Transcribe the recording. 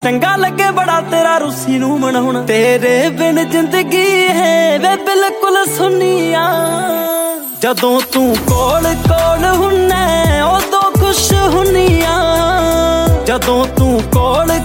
ਚੰਗਾ ਲੱਗੇ ਬੜਾ ਤੇਰਾ ਰੂਸੀ ਨੂੰ ਮਨਾਉਣਾ, ਤੇਰੇ ਬਿਨ ਜ਼ਿੰਦਗੀ ਹੈ ਵੇ ਬਿਲਕੁਲ ਸੁੰਨੀਆਂ। ਜਦੋਂ ਤੂੰ ਕੋਲ ਕੋਲ ਹੁੰਨਾ ਉਦੋਂ ਖੁਸ਼ ਹੁੰਨੀਆਂ, ਜਦੋਂ ਤੂੰ ਕੋਲ